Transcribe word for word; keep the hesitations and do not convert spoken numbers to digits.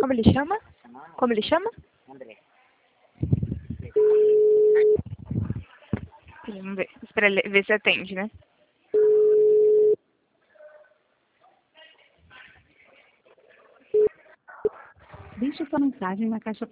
Como ele chama? Como ele chama? André. Vamos ver. Espera ele ver se atende, né? Deixe sua mensagem na caixa